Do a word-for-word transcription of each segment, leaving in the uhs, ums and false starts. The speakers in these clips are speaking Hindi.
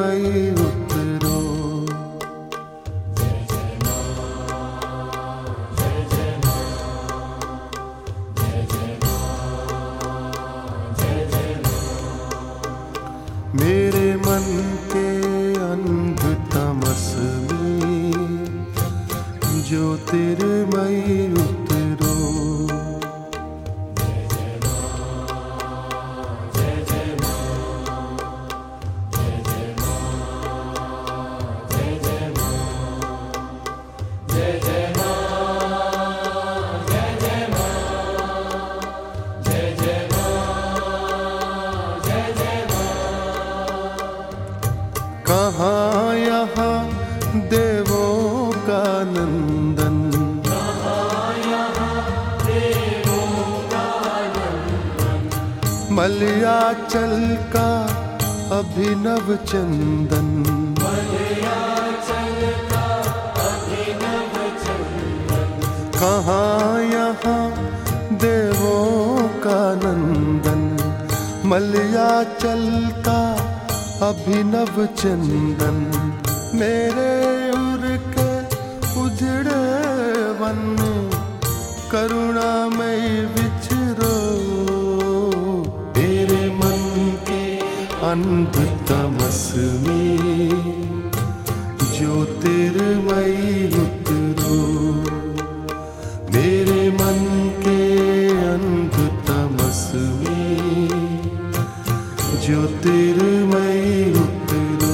ज्योतिर्मयी उतरो। मेरे मन के अंध तमस में ज्योतिर्मयी उतरो। कहाँ यहाँ देवों का नंदन, मलयाचल का अभिनव चंदन। कहाँ यहाँ देवों का नंदन, मलयाचल का अभिनव चंदन। मेरे उर के उजड़े वन में करुणामय विचरो। मेरे मन के अंध तमस में ज्योतिर्मयी उतरो। मेरे मन के अंध तमस में ज्योतिर्मयी उतरो।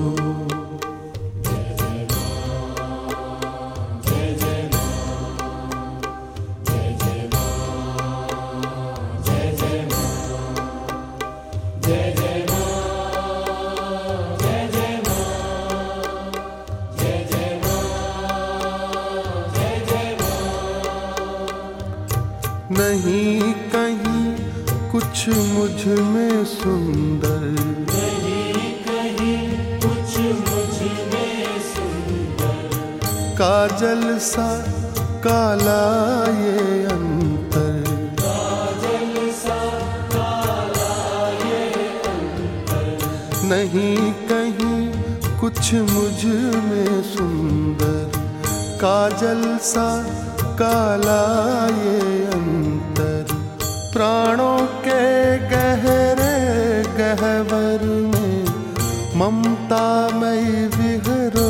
नहीं कहीं कुछ मुझ में सुंदर, नहीं कहीं कुछ मुझ में सुंदर। काजल सा काला ये अंतर, काजल सा काला ये अंतर। नहीं कहीं कुछ मुझ में सुंदर, काजल सा काला ये अंतर। प्राणों के गहरे गहवर में ममता मई विहरो।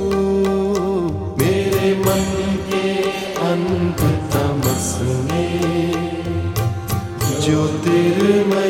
मेरे मन के अंध तमस में ज्योतिर्मय